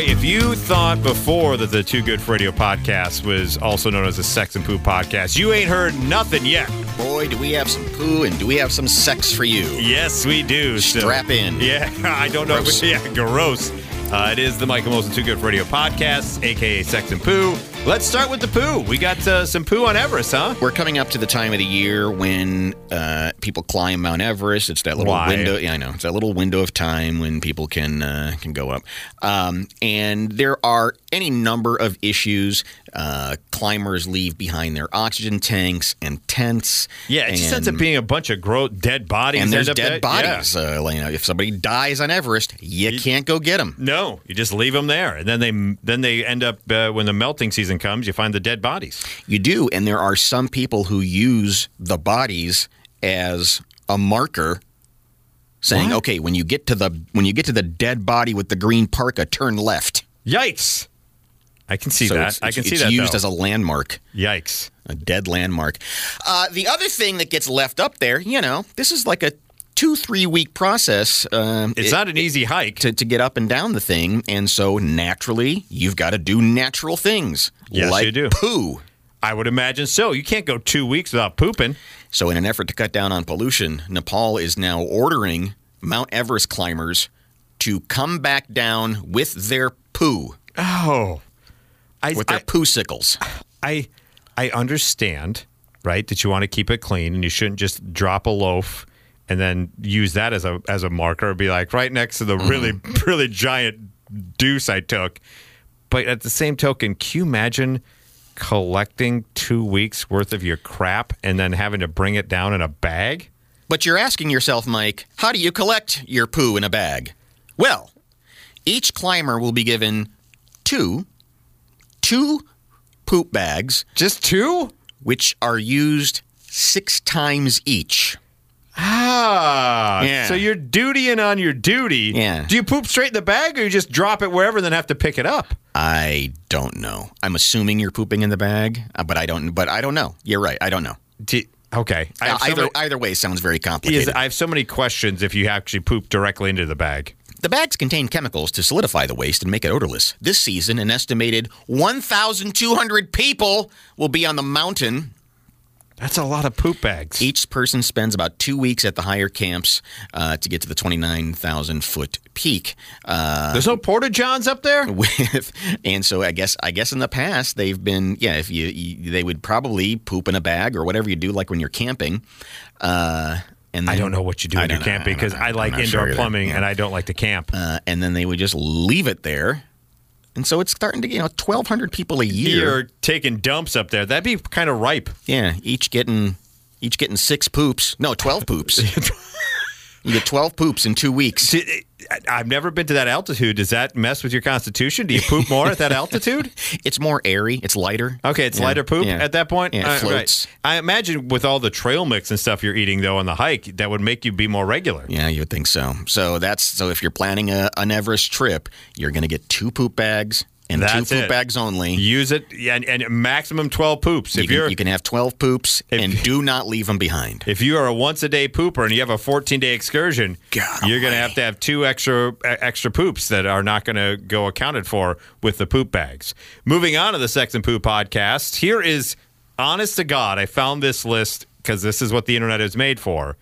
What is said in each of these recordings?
if you thought before that the Too Good for Radio podcast was also known as a Sex and Poo podcast, you ain't heard nothing yet. Boy, do we have some poo and do we have some sex for you. Yes, we do. Strap in. Yeah, I don't know. Gross. Yeah, gross. It is the Michael Molson Too Good for Radio podcast, a.k.a. Sex and Poo. Let's start with the poo. We got some poo on Everest, huh? We're coming up to the time of the year when people climb Mount Everest. It's that little window. Yeah, I know. It's that little window of time when people can go up. And there are any number of issues. Climbers leave behind their oxygen tanks and tents. Yeah, it just ends up being a bunch of dead bodies. And there's dead bodies. Yeah. If somebody dies on Everest, you can't go get them. No, you just leave them there. And then they end up, when the melting season comes, you find the dead bodies. You do, and there are some people who use the bodies as a marker, saying, What? "Okay, when you get to the dead body with the green parka, turn left." Yikes! I can see So that. I can see that. It's used though. as a landmark. Yikes! A dead landmark. The other thing that gets left up there, this is like a 2-3 week process. It's not an easy hike to get up and down the thing, and so naturally, you've got to do natural things. Yes, like you do. Poo. I would imagine so. You can't go 2 weeks without pooping. So in an effort to cut down on pollution, Nepal is now ordering Mount Everest climbers to come back down with their poo. Oh. With their poo-sicles. I understand, right, that you want to keep it clean and you shouldn't just drop a loaf and then use that as a marker. Be like right next to the really giant deuce I took. But at the same token, can you imagine collecting 2 weeks worth of your crap and then having to bring it down in a bag? But you're asking yourself, Mike, how do you collect your poo in a bag? Well, each climber will be given two poop bags. Just 2? Which are used 6 times each. Yeah. So you're dutying on your duty. Yeah. Do you poop straight in the bag or you just drop it wherever and then have to pick it up? I don't know. I'm assuming you're pooping in the bag, but I don't know. You're right. I don't know. Okay. Either way sounds very complicated. I have so many questions if you actually poop directly into the bag. The bags contain chemicals to solidify the waste and make it odorless. This season, an estimated 1,200 people will be on the mountain. That's a lot of poop bags. Each person spends about 2 weeks at the higher camps to get to the 29,000-foot peak. There's no porta-johns up there? And so I guess in the past they've been, if they would probably poop in a bag or whatever you do, like when you're camping. And then, I don't know what you do when you're camping because I like indoor plumbing and I don't like to camp. And then they would just leave it there. And so it's starting to, 1,200 people a year. You're taking dumps up there. That'd be kind of ripe. Yeah, each getting 6 poops. No, 12 poops. You get 12 poops in 2 weeks. I've never been to that altitude. Does that mess with your constitution? Do you poop more at that altitude? It's more airy. It's lighter. Okay, it's lighter poop at that point? Yeah, it floats. Right. I imagine with all the trail mix and stuff you're eating, though, on the hike, that would make you be more regular. Yeah, you would think so. So if you're planning an Everest trip, you're going to get 2 poop bags. And that's 2 poop bags only. Use it, and maximum 12 poops. You can have 12 poops, and do not leave them behind. If you are a once-a-day pooper and you have a 14-day excursion, you're going to have 2 extra poops that are not going to go accounted for with the poop bags. Moving on to the Sex and Poo podcast, here is, honest to God, I found this list because this is what the internet is made for.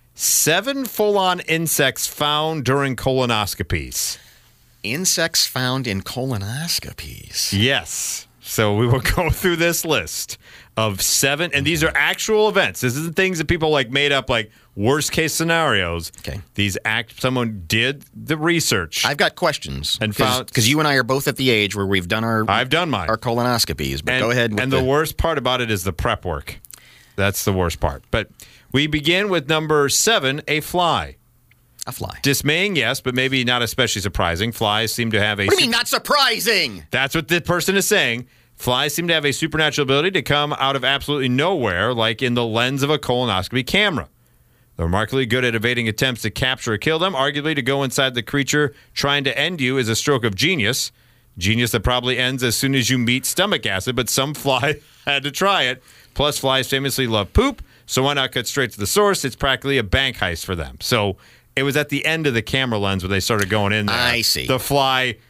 7 full-on insects found during colonoscopies. Insects found in colonoscopies. Yes. So we will go through this list of 7, and these are actual events. This isn't things that people made up, like worst case scenarios. Okay. Someone did the research. I've got questions, and found because you and I are both at the age where we've done I've done mine. our colonoscopies. But go ahead. And the worst part about it is the prep work. That's the worst part. But we begin with number 7, a fly. A fly. Dismaying, yes, but maybe not especially surprising. Flies seem to have a... What do you mean not surprising? That's what the person is saying. Flies seem to have a supernatural ability to come out of absolutely nowhere, like in the lens of a colonoscopy camera. They're remarkably good at evading attempts to capture or kill them. Arguably, to go inside the creature trying to end you is a stroke of genius. Genius that probably ends as soon as you meet stomach acid, but some fly had to try it. Plus, flies famously love poop, so why not cut straight to the source? It's practically a bank heist for them. So... it was at the end of the camera lens where they started going in there. I see. The fly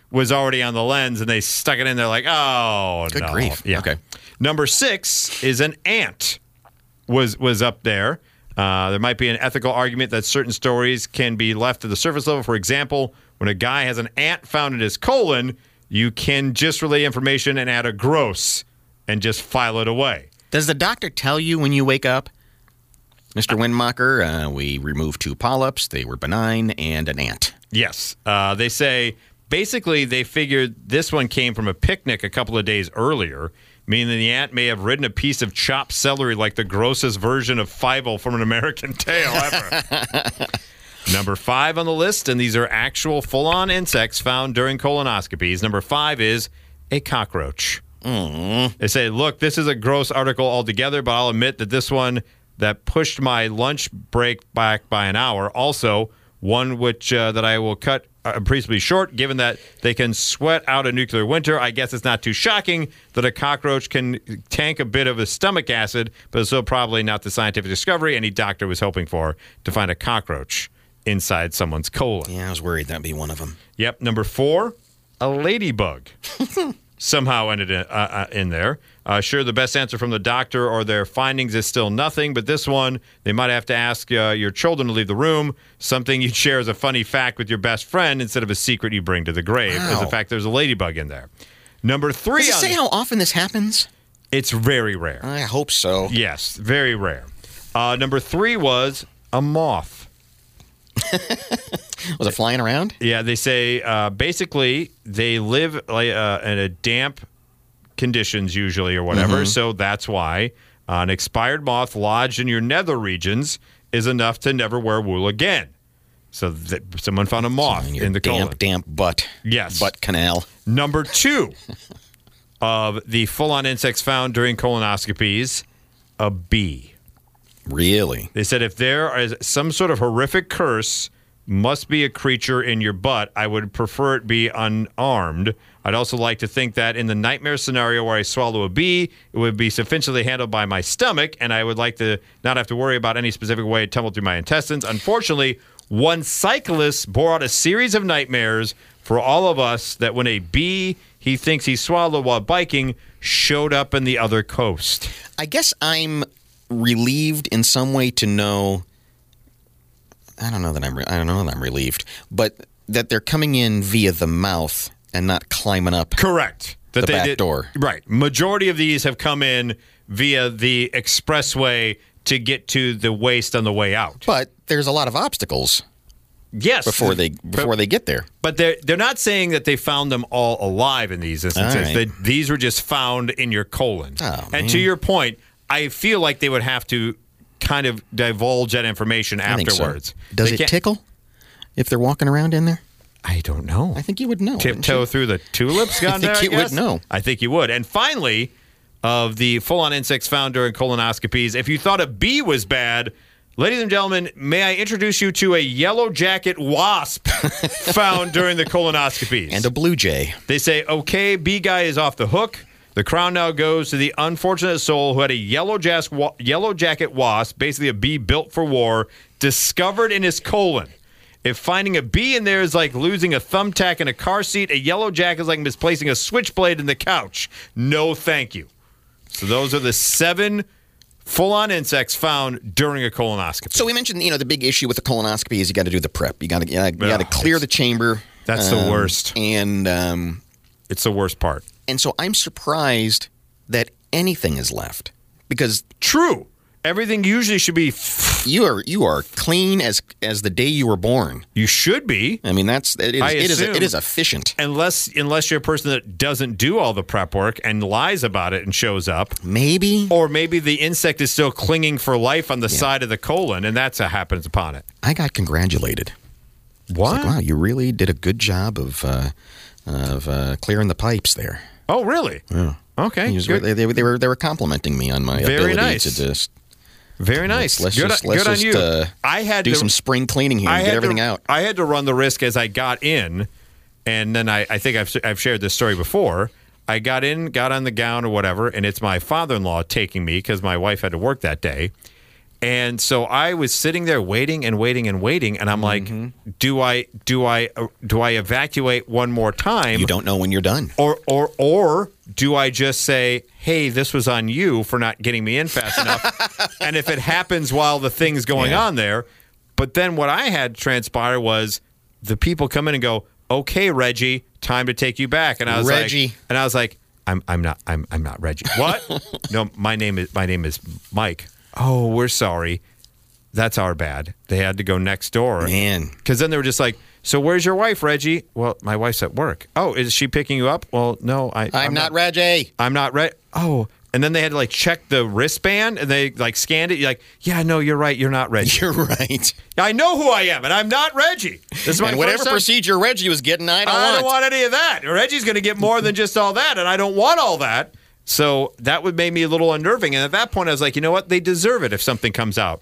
was already on the lens, and they stuck it in there like, oh, Good no. grief. Yeah. Okay. Number 6 is an ant was up there. There might be an ethical argument that certain stories can be left to the surface level. For example, when a guy has an ant found in his colon, you can just relay information and add a gross and just file it away. Does the doctor tell you when you wake up, Mr. Windmacher, we removed 2 polyps, they were benign, and an ant? Yes. They say, basically, they figured this one came from a picnic a couple of days earlier, meaning the ant may have ridden a piece of chopped celery like the grossest version of Fievel from An American Tail ever. Number 5 on the list, and these are actual full-on insects found during colonoscopies. Number 5 is a cockroach. They say, look, this is a gross article altogether, but I'll admit that this one that pushed my lunch break back by an hour. Also, one which that I will cut appreciably short, given that they can sweat out a nuclear winter. I guess it's not too shocking that a cockroach can tank a bit of a stomach acid, but it's still probably not the scientific discovery any doctor was hoping for, to find a cockroach inside someone's colon. Yeah, I was worried that'd be one of them. Yep. Number 4, a ladybug. Somehow ended in there. Sure, the best answer from the doctor or their findings is still nothing, but this one, they might have to ask your children to leave the room, something you'd share as a funny fact with your best friend instead of a secret you bring to the grave. Wow. As a fact, there's a ladybug in there. Number 3. Does it say how often this happens? It's very rare. I hope so. Yes, very rare. Number 3 was a moth. Was it flying around? Yeah, they say basically they live in a damp conditions usually or whatever, so that's why an expired moth lodged in your nether regions is enough to never wear wool again. So someone found a moth in the colon. Damp butt. Yes. Butt canal. Number 2 of the full-on insects found during colonoscopies, a bee. Really? They said if there is some sort of horrific curse, must be a creature in your butt, I would prefer it be unarmed. I'd also like to think that in the nightmare scenario where I swallow a bee, it would be sufficiently handled by my stomach, and I would like to not have to worry about any specific way it tumbled through my intestines. Unfortunately, one cyclist bore out a series of nightmares for all of us that when a bee he thinks he swallowed while biking showed up in the other coast. I guess I'm relieved in some way to know. I don't know that I'm relieved, but that they're coming in via the mouth and not climbing up. Correct. The back door. Right. Majority of these have come in via the expressway to get to the waste on the way out. But there's a lot of obstacles. Yes. Before they get there. But they're not saying that they found them all alive in these instances. Right. These were just found in your colon. Oh, and to your point, I feel like they would have to kind of divulge that information afterwards. So. Does it tickle if they're walking around in there? I don't know. I think you would know. Tiptoe through the tulips gone there, I think you would know. I think you would. And finally, of the full-on insects found during colonoscopies, if you thought a bee was bad, ladies and gentlemen, may I introduce you to a yellow jacket wasp found during the colonoscopies. And a blue jay. They say, okay, bee guy is off the hook. The crown now goes to the unfortunate soul who had a yellow jacket wasp, basically a bee built for war, discovered in his colon. If finding a bee in there is like losing a thumbtack in a car seat, a yellow jacket is like misplacing a switchblade in the couch. No, thank you. So those are the 7 full-on insects found during a colonoscopy. So we mentioned, the big issue with the colonoscopy is you got to do the prep. You got to clear the chamber. That's the worst. And it's the worst part. And so I'm surprised that anything is left because true. Everything usually should be. You are clean as the day you were born. You should be. I mean, it is efficient. Unless you're a person that doesn't do all the prep work and lies about it and shows up. Maybe. Or maybe the insect is still clinging for life on the side of the colon, and that's what happens upon it. I got congratulated. What? Like, wow, you really did a good job of clearing the pipes there. Oh, really? Yeah. Okay. They were complimenting me on my ability to just. Very nice. Let's good just on you. I had to do some spring cleaning here and get everything out. I had to run the risk as I got in, and then I think I've shared this story before. I got in, got on the gown or whatever, and it's my father-in-law taking me because my wife had to work that day. And so I was sitting there waiting, and I'm like, do I evacuate one more time? You don't know when you're done. Or do I just say, hey, this was on you for not getting me in fast enough? And if it happens while the thing's going on there, but then what I had transpire was the people come in and go, okay, Reggie, time to take you back. And I was like, I'm not Reggie. What? No, my name is Mike. Oh, we're sorry. That's our bad. They had to go next door. Man. Because then they were just like, so where's your wife, Reggie? Well, my wife's at work. Oh, is she picking you up? Well, no. I'm not Reggie. I'm not Reggie. Oh. And then they had to check the wristband and they scanned it. You're like, yeah, no, you're right. You're not Reggie. You're right. I know who I am and I'm not Reggie. This is my and whatever procedure Reggie was getting, I don't want any of that. Reggie's going to get more than just all that. And I don't want all that. So that would make me a little unnerving. And at that point, I was like, you know what? They deserve it if something comes out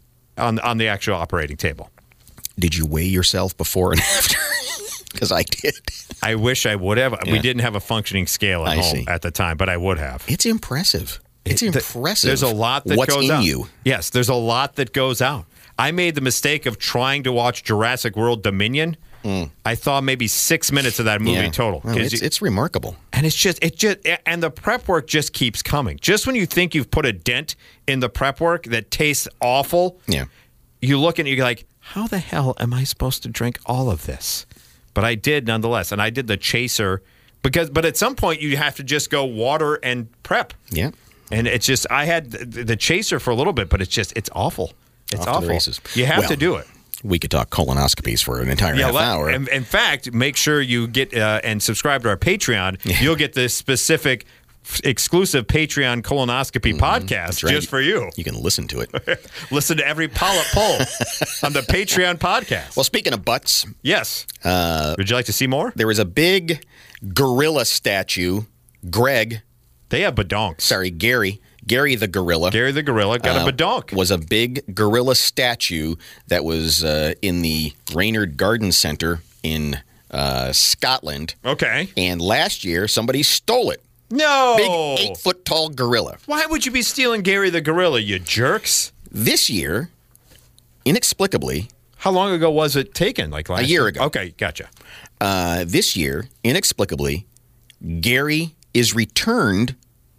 on the actual operating table. Did you weigh yourself before and after? Because I did. I wish I would have. Yeah. We didn't have a functioning scale at home at the time, but I would have. It's impressive. It's impressive. There's a lot that What's goes in out. You. Yes, there's a lot that goes out. I made the mistake of trying to watch Jurassic World Dominion. I thought maybe 6 minutes of that movie total. Well, it's remarkable. And and the prep work just keeps coming. Just when you think you've put a dent in the prep work that tastes awful, you look and you're like, how the hell am I supposed to drink all of this? But I did nonetheless. And I did the chaser but at some point you have to just go water and prep. Yeah. And it's just, I had the chaser for a little bit, but it's awful. It's awful. You have to do it. We could talk colonoscopies for an entire half hour. In fact, make sure you get and subscribe to our Patreon. Yeah. You'll get this specific exclusive Patreon colonoscopy podcast just for you. You can listen to it. Listen to every polyp poll on the Patreon podcast. Well, speaking of butts. Yes. Would you like to see more? There was a big gorilla statue. Greg. They have badonks. Sorry, Gary the gorilla. Gary the gorilla got a badonk. Was a big gorilla statue that was in the Reynard Garden Centre in Scotland. Okay. And last year, somebody stole it. No. Big 8-foot-tall gorilla. Why would you be stealing Gary the gorilla, you jerks? This year, inexplicably. How long ago was it taken? Like last year? A year ago. Okay, gotcha. This year, inexplicably, Gary is returned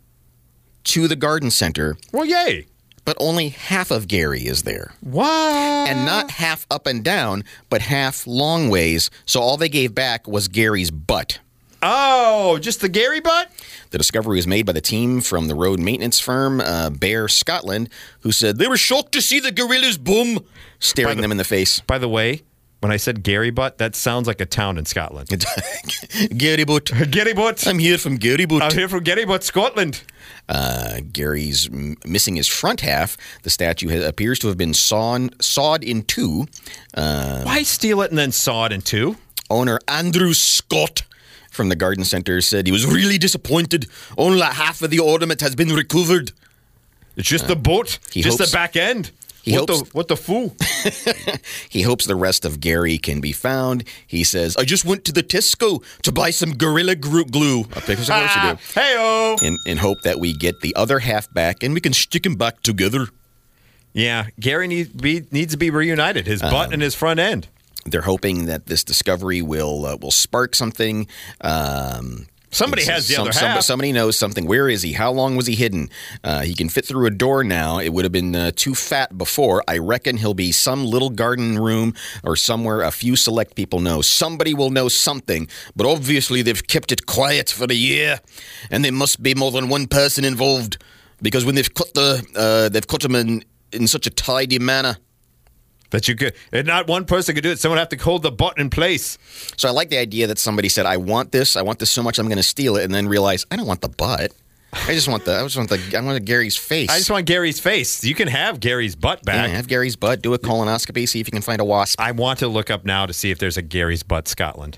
to the garden center. Well, yay. But only half of Gary is there. What? And not half up and down, but half long ways. So all they gave back was Gary's butt. Oh, just the Gary butt? The discovery was made by the team from the road maintenance firm, Bear Scotland, who said they were shocked to see the gorilla's bum staring them in the face. By the way, when I said Gary butt, that sounds like a town in Scotland. Gary butt. Gary butt. I'm here from Gary butt. I'm here from Gary butt, Scotland. Gary's missing his front half. The statue appears to have been sawed in two. Why steal it and then saw it in two? Owner Andrew Scott from the garden center said he was really disappointed. Only half of the ornament has been recovered. It's just the boat, just the back end. What the fool? He hopes the rest of Gary can be found. He says, I just went to the Tesco to buy some Gorilla glue. Of course you do. Hey-o. In hope that we get the other half back and we can stick him back together. Yeah, Gary needs to be reunited, his butt and his front end. They're hoping that this discovery will spark something. Somebody has the other half. Somebody knows something. Where is he? How long was he hidden? He can fit through a door now. It would have been too fat before. I reckon he'll be some little garden room or somewhere a few select people know. Somebody will know something, but obviously they've kept it quiet for a year, and there must be more than one person involved because when they've cut him in such a tidy manner. That you could, and not one person could do it. Someone have to hold the button in place. So I like the idea that somebody said, I want this so much I'm going to steal it, and then realize, I don't want the butt. I want Gary's face. I just want Gary's face. You can have Gary's butt back. Yeah, have Gary's butt, do a colonoscopy, see if you can find a wasp. I want to look up now to see if there's a Gary's butt Scotland.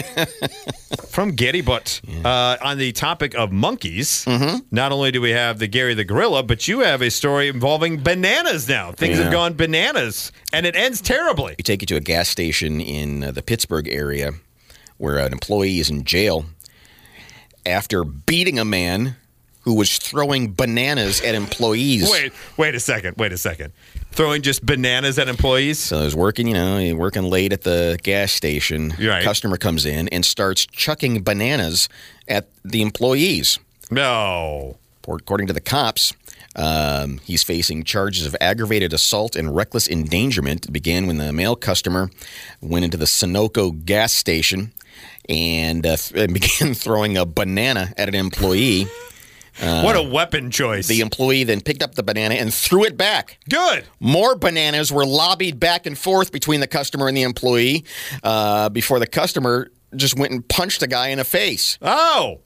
From Gary Butt. Yeah. On the topic of monkeys, not only do we have the Gary the gorilla, but you have a story involving bananas now. Things have gone bananas, and it ends terribly. We take you to a gas station in the Pittsburgh area where an employee is in jail after beating a man who was throwing bananas at employees. Wait a second. Throwing just bananas at employees? So I was working, working late at the gas station. Right. Customer comes in and starts chucking bananas at the employees. No. According to the cops, he's facing charges of aggravated assault and reckless endangerment. It began when the male customer went into the Sunoco gas station and began throwing a banana at an employee. What a weapon choice. The employee then picked up the banana and threw it back. Good. More bananas were lobbied back and forth between the customer and the employee before the customer just went and punched the guy in the face. Oh.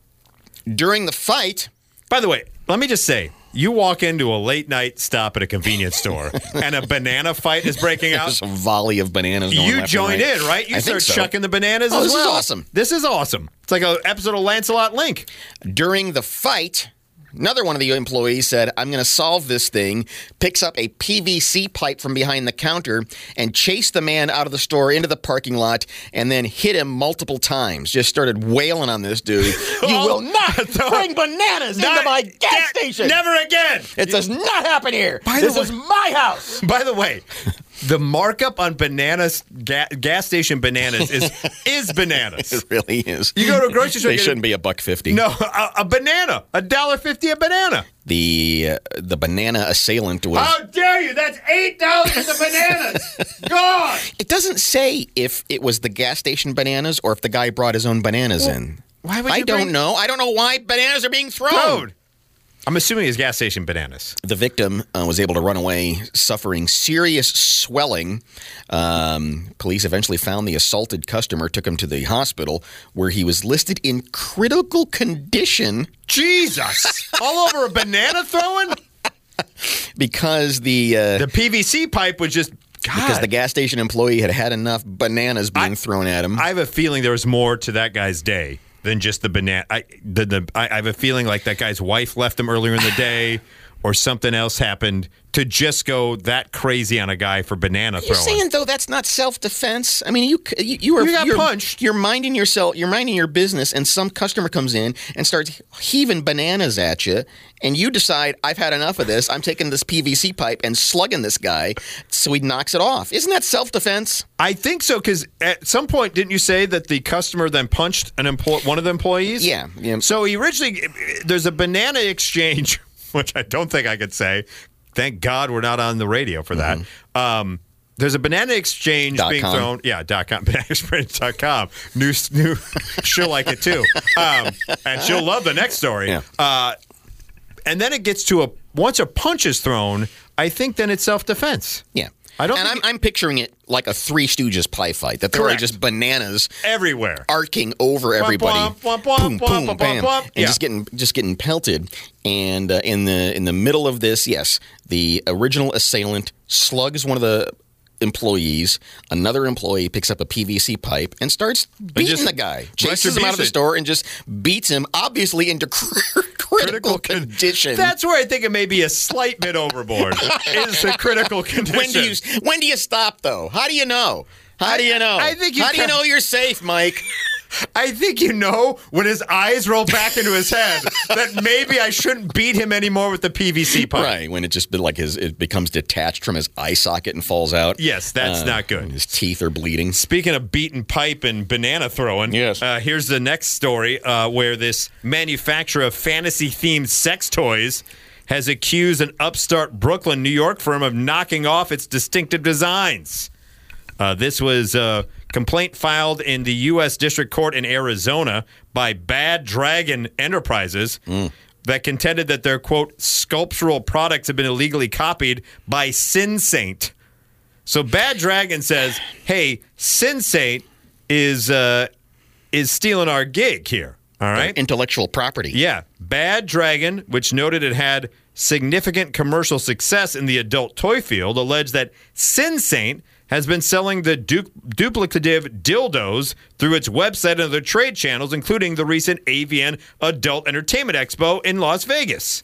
During the fight... By the way, let me just say, you walk into a late-night stop at a convenience store and a banana fight is breaking out. There's a volley of bananas going You left join and right. in, right? You I start think so. chucking the bananas Oh, as this well. is awesome. This is awesome. It's like an episode of Lancelot Link. During the fight, another one of the employees said, I'm going to solve this thing, picks up a PVC pipe from behind the counter and chased the man out of the store into the parking lot and then hit him multiple times. Just started wailing on this dude. You will not bring bananas into my gas station. Never again. It does not happen here. This is my house. By the way, the markup on bananas, gas station bananas is bananas. It really is. You go to a grocery store. They shouldn't be $1.50. No, a banana, $1.50 a banana. The banana assailant was. How dare you? That's $8 for the bananas. God. It doesn't say if it was the gas station bananas or if the guy brought his own bananas in. Why would I you don't know. I don't know why bananas are being thrown. Dude. I'm assuming it's gas station bananas. The victim was able to run away, suffering serious swelling. Police eventually found the assaulted customer, took him to the hospital, where he was listed in critical condition. Jesus! All over a banana throwing? Because the PVC pipe was just... God. Because the gas station employee had had enough bananas being thrown at him. I have a feeling there was more to that guy's day than just the banana. I have a feeling like that guy's wife left him earlier in the day, or something else happened to just go that crazy on a guy for banana throwing. You're saying though that's not self-defense? I mean, you're punched. You're minding yourself. You're minding your business, and some customer comes in and starts heaving bananas at you, and you decide I've had enough of this. I'm taking this PVC pipe and slugging this guy so he knocks it off. Isn't that self-defense? I think so, because at some point, didn't you say that the customer then punched one of the employees? Yeah. So he originally, there's a banana exchange, which I don't think I could say. Thank God we're not on the radio for that. Mm-hmm. There's a banana exchange being thrown. Yeah, .com, bananaexperience.com. New, she'll like it too. And she'll love the next story. Yeah. And then it gets to once a punch is thrown, I think then it's self-defense. Yeah. I'm picturing it like a Three Stooges pie fight. That there are just bananas everywhere, arcing over everybody, boom, boom, bam, and yeah. just getting pelted. And in the middle of this, yes, the original assailant slugs one of the employees. Another employee picks up a PVC pipe and starts beating the guy. Chases him out of the store and just beats him, obviously into critical condition. That's where I think it may be a slight bit overboard. Is the critical condition. When do you stop though? How do you know? How do you know? I think How do you know you're safe, Mike? I think you know when his eyes roll back into his head that maybe I shouldn't beat him anymore with the PVC pipe. Right, when it just it becomes detached from his eye socket and falls out. Yes, that's not good. His teeth are bleeding. Speaking of beaten pipe and banana throwing, yes. Here's the next story where this manufacturer of fantasy-themed sex toys has accused an upstart Brooklyn, New York firm of knocking off its distinctive designs. This was a complaint filed in the U.S. District Court in Arizona by Bad Dragon Enterprises that contended that their, quote, sculptural products have been illegally copied by Sin Saint. So Bad Dragon says, hey, Sin Saint is stealing our gig here, all right? Intellectual property. Yeah. Bad Dragon, which noted it had significant commercial success in the adult toy field, alleged that Sin Saint has been selling the duplicative dildos through its website and other trade channels, including the recent AVN Adult Entertainment Expo in Las Vegas.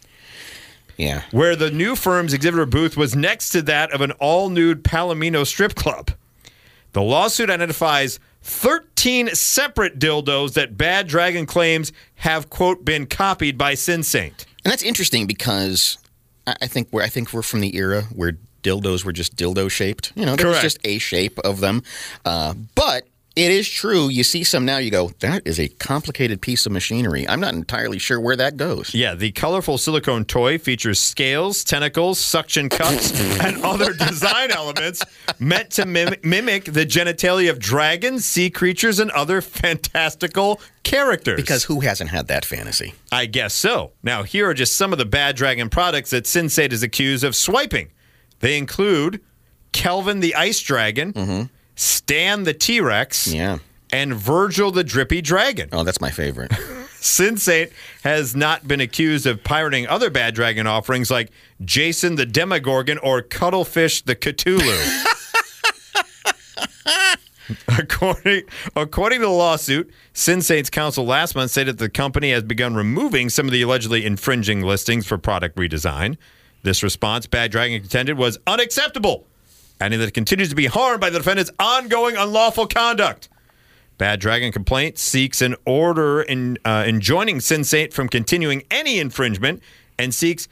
Yeah. Where the new firm's exhibitor booth was next to that of an all-nude Palomino strip club. The lawsuit identifies 13 separate dildos that Bad Dragon claims have, quote, been copied by Sin-Saint. And that's interesting because I think we're from the era where dildos were just dildo shaped. You know, there was just a shape of them. But it is true. You see some now, you go, that is a complicated piece of machinery. I'm not entirely sure where that goes. Yeah, the colorful silicone toy features scales, tentacles, suction cups, and other design elements meant to mimic the genitalia of dragons, sea creatures, and other fantastical characters. Because who hasn't had that fantasy? I guess so. Now, here are just some of the Bad Dragon products that Sin-Saint is accused of swiping. They include Kelvin the Ice Dragon, Stan the T-Rex, and Virgil the Drippy Dragon. Oh, that's my favorite. Sin-Saint has not been accused of pirating other Bad Dragon offerings like Jason the Demogorgon or Cuttlefish the Cthulhu. According to the lawsuit, Sin-Saint's counsel last month stated that the company has begun removing some of the allegedly infringing listings for product redesign. This response, Bad Dragon contended, was unacceptable, adding that it continues to be harmed by the defendant's ongoing unlawful conduct. Bad Dragon complaint seeks an order enjoining Sin-Saint from continuing any infringement and seeks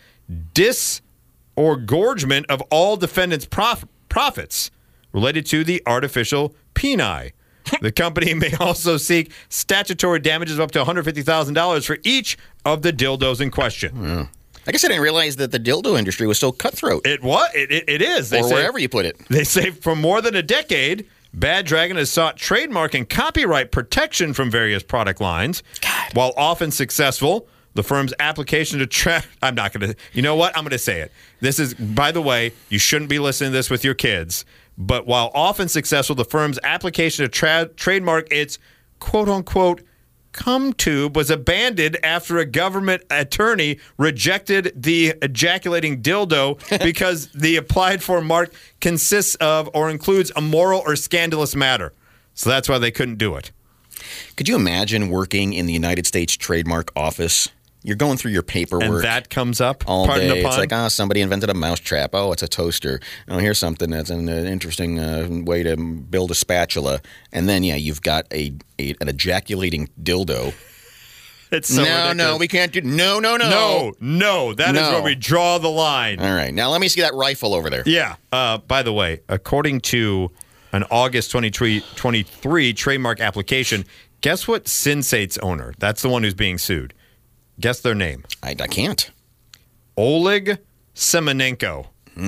disgorgement of all defendants' profits related to the artificial peni. The company may also seek statutory damages of up to $150,000 for each of the dildos in question. Yeah. I guess I didn't realize that the dildo industry was so cutthroat. It is. Or wherever you put it. They say for more than a decade, Bad Dragon has sought trademark and copyright protection from various product lines. God. While often successful, the firm's application to I'm not going to... You know what? I'm going to say it. This is, by the way, you shouldn't be listening to this with your kids. But while often successful, the firm's application to trademark its quote-unquote cum tube was abandoned after a government attorney rejected the ejaculating dildo because the applied for mark consists of or includes immoral or scandalous matter. So that's why they couldn't do it. Could you imagine working in the United States Trademark Office? You're going through your paperwork. And that comes up all pardon day. The pun. It's like, somebody invented a mousetrap. Oh, it's a toaster. Oh, here's something that's an interesting way to build a spatula. And then, you've got an ejaculating dildo. It's so ridiculous. No, we can't do. No. That is where we draw the line. All right, now let me see that rifle over there. Yeah. By the way, according to an August 2023 trademark application, guess what Sin-Saint's owner? That's the one who's being sued. Guess their name. I can't. Oleg Semenenko.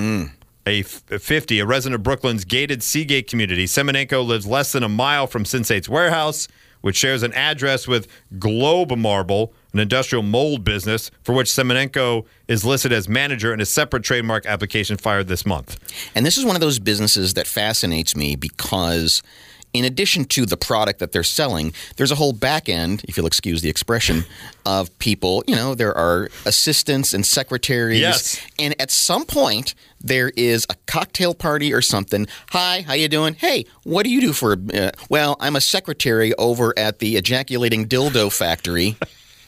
A 50, a resident of Brooklyn's gated Seagate community. Semenenko lives less than a mile from Sin-Saint's warehouse, which shares an address with Globe Marble, an industrial mold business for which Semenenko is listed as manager in a separate trademark application filed this month. And this is one of those businesses that fascinates me because in addition to the product that they're selling, there's a whole back end, if you'll excuse the expression, of people. There are assistants and secretaries. Yes. And at some point, there is a cocktail party or something. Hi, how you doing? Hey, what do you do for well, I'm a secretary over at the ejaculating dildo factory.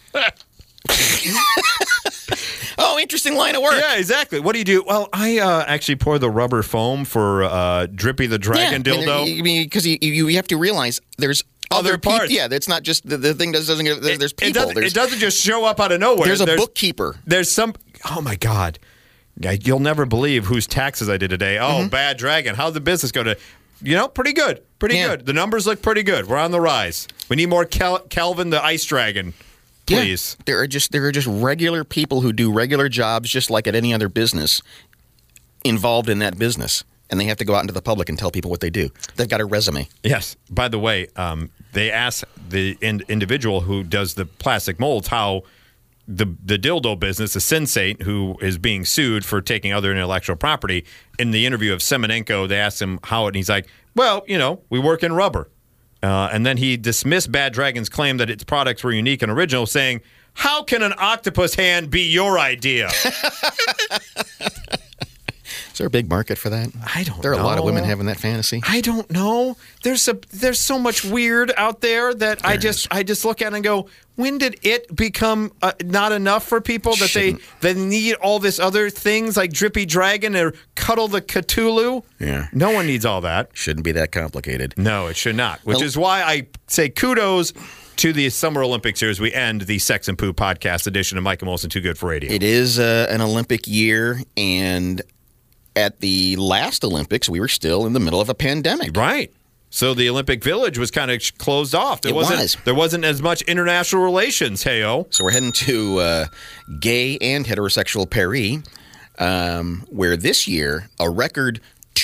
Oh, interesting line of work. Yeah, exactly. What do you do? Well, I actually pour the rubber foam for Drippy the Dragon dildo. Because you have to realize there's other parts. Yeah, it's not just the thing doesn't get. There's people. It doesn't just show up out of nowhere. There's a bookkeeper. There's some. Oh my God, you'll never believe whose taxes I did today. Oh, Bad Dragon. How'd the business go today? Pretty good. Pretty good. The numbers look pretty good. We're on the rise. We need more Kelvin the Ice Dragon. Please. Yeah. There are just regular people who do regular jobs just like at any other business involved in that business. And they have to go out into the public and tell people what they do. They've got a resume. Yes. By the way, they asked the individual who does the plastic molds how the dildo business, the Sin-Saint, who is being sued for taking other intellectual property, in the interview of Semenenko, they asked him how, and he's like, well, we work in rubber. And then he dismissed Bad Dragon's claim that its products were unique and original, saying, how can an octopus hand be your idea? Is there a big market for that? I don't know. There are a lot of women having that fantasy. I don't know. There's so much weird out there that I just look at it and go, when did it become not enough for people that they need all this other things like Drippy Dragon or Cuddle the Cthulhu? Yeah. No one needs all that. Shouldn't be that complicated. No, it should not. Which is why I say kudos to the Summer Olympics here as we end the Sex and Poo podcast edition of Mike and Molson Too Good for Radio. It is an Olympic year, and at the last Olympics, we were still in the middle of a pandemic. Right. So the Olympic Village was kind of closed off. There wasn't as much international relations, hey-o. So we're heading to gay and heterosexual Paris, where this year a record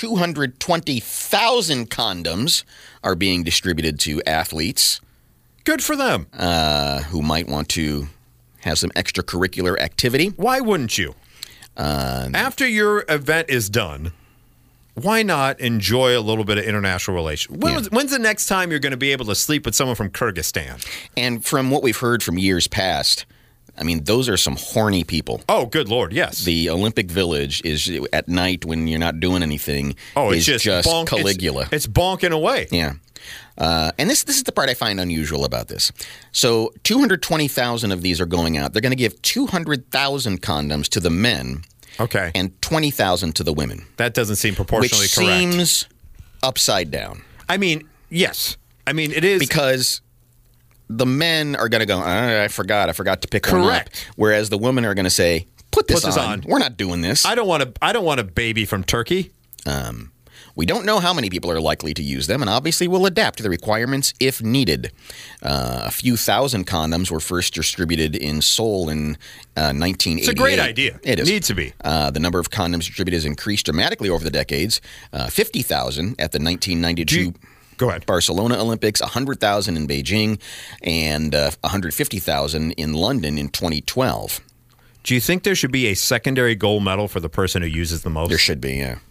220,000 condoms are being distributed to athletes. Good for them. Who might want to have some extracurricular activity. Why wouldn't you? After your event is done, why not enjoy a little bit of international relations? When's the next time you're going to be able to sleep with someone from Kyrgyzstan? And from what we've heard from years past, I mean, those are some horny people. Oh, good Lord, yes. The Olympic Village is at night when you're not doing anything. It's just Caligula. It's bonking away. Yeah. And this is the part I find unusual about this. So 220,000 of these are going out. They're going to give 200,000 condoms to the men. Okay. And 20,000 to the women. That doesn't seem proportionally correct. Which seems upside down. I mean, yes. I mean, it is. Because the men are going to go, I forgot to pick one up. Whereas the women are going to say, put this on. We're not doing this. I don't want a baby from Turkey. We don't know how many people are likely to use them, and obviously we'll adapt to the requirements if needed. A few thousand condoms were first distributed in Seoul in 1988. It's a great idea. It is. Needs to be. The number of condoms distributed has increased dramatically over the decades. 50,000 at the 1992 Barcelona Olympics, 100,000 in Beijing, and 150,000 in London in 2012. Do you think there should be a secondary gold medal for the person who uses the most? There should be, yeah.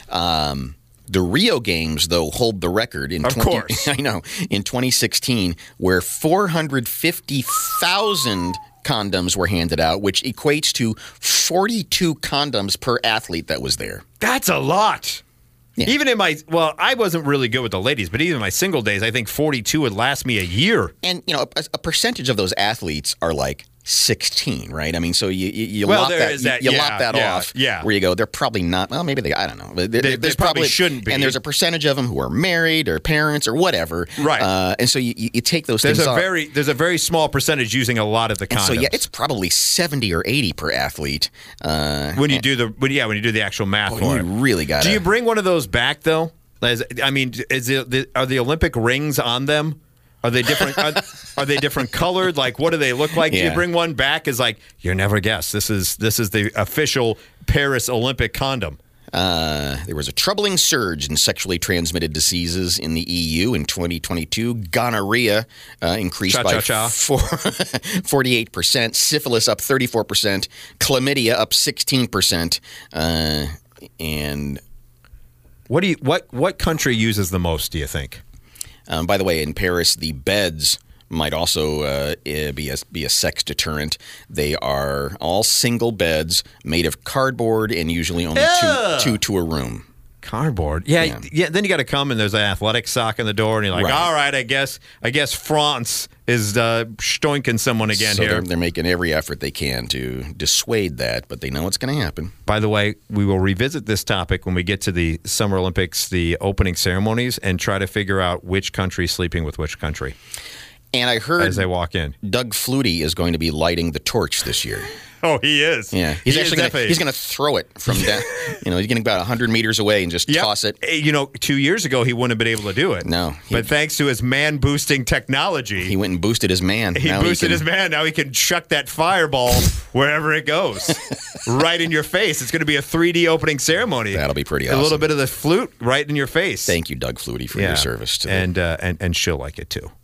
The Rio Games, though, hold the record in 2016, where 450,000 condoms were handed out, which equates to 42 condoms per athlete that was there. That's a lot. Yeah. Even in I wasn't really good with the ladies, but even in my single days, I think 42 would last me a year. And, a percentage of those athletes are like 16, right? I mean, so you lop that off. Yeah. Where you go, they're probably not. Well, maybe I don't know. They probably shouldn't be. And there's a percentage of them who are married or parents or whatever. Right. And so you take those things off. There's a very small percentage using a lot of the condoms. So it's probably 70 or 80 per athlete. When you do the actual math for it. You really got. Do you bring one of those back though? I mean, are the Olympic rings on them? Are they different? Are they different colored? Like, what do they look like? Yeah. Do you bring one back as like you never guess? This is the official Paris Olympic condom. There was a troubling surge in sexually transmitted diseases in the EU in 2022. Gonorrhea increased by 48%. Syphilis up 34%. Chlamydia up 16%. And what country uses the most? Do you think? By the way, in Paris, the beds might also be a sex deterrent. They are all single beds made of cardboard and usually only two to a room. Cardboard? Yeah. Then you got to come and there's an athletic sock in the door and you're like, all right, I guess France is stoinking someone again here. They're making every effort they can to dissuade that, but they know it's going to happen. By the way, we will revisit this topic when we get to the Summer Olympics, the opening ceremonies, and try to figure out which country is sleeping with which country. And I heard as they walk in, Doug Flutie is going to be lighting the torch this year. Oh, he is. Yeah, he's going to throw it from down. He's getting about 100 meters away and just toss it. 2 years ago he wouldn't have been able to do it. No, but thanks to his man boosting technology, he went and boosted his man. His man. Now he can chuck that fireball wherever it goes, right in your face. It's going to be a 3D opening ceremony. That'll be pretty awesome. A little bit of the flute right in your face. Thank you, Doug Flutie, for your service to and she'll like it too.